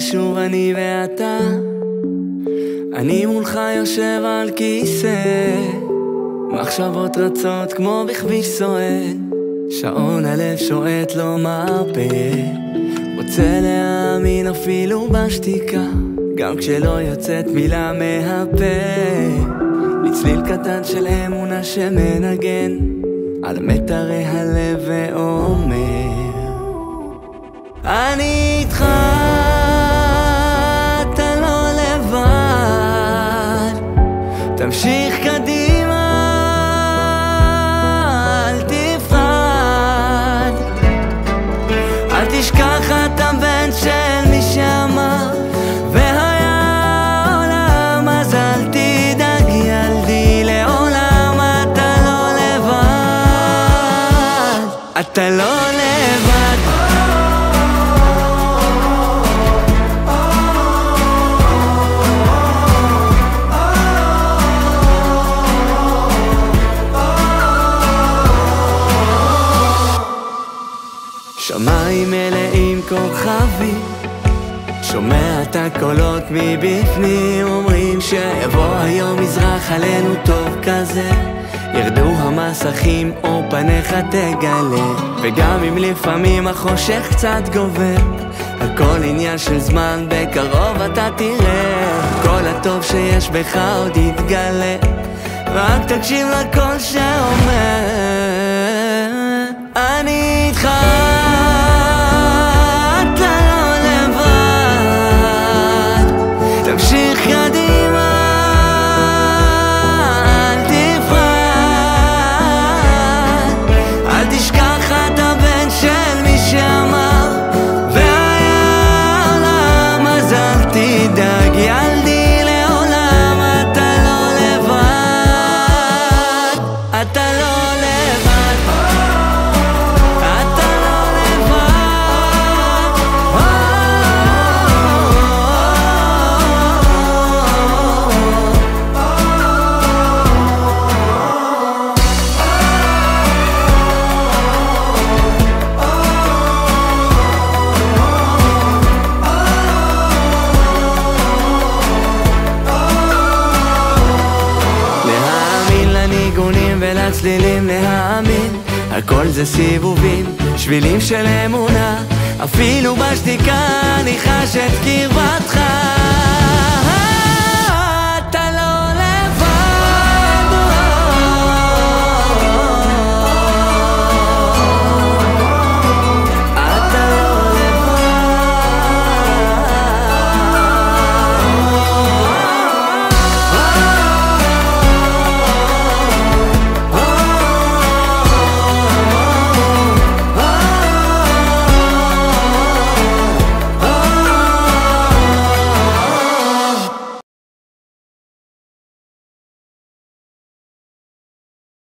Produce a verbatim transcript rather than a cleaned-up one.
שוב אני ואתה, אני מולך יושב על כיסא, מחשבות רצות כמו בכביש סועד, שעון הלב שועט לא מרפה, רוצה להאמין אפילו בשתיקה, גם כשלא יוצאת מילה מהפה, לצליל קטן של אמונה שמנגן על מטרי הלב ואומר אני איתך, אתה לא לבד, תמשיך קדימה, אל תפחד, אל תשכח אתה בן של מי שאמר והיה עולם, אז אל תדאג ילדי, לעולם אתה לא לבד, אתה לא לבד. שמיים מלאים כוכבים, שומע את הקולות מבפנים, אומרים שיבוא היום מזרח עלינו טוב כזה, ירדו המסכים או פניך תגלה, וגם אם לפעמים החושך קצת גובר, הכל עניין של זמן, בקרוב אתה תראה, כל הטוב שיש בך עוד יתגלה, רק תקשיב לקול שאומר אני איתך, תמשיך קדימה, אל תפחד, אל תשכח אתה בן של מי שאמר והיה עולם, אז אל תדאג ילדי, לעולם אתה לא לבד, אתה לא לבד, אתה לא לבד, ולצלילים להאמין, הכל זה סיבובים, שבילים של אמונה, אפילו בשתיקה אני חש את קרבתך.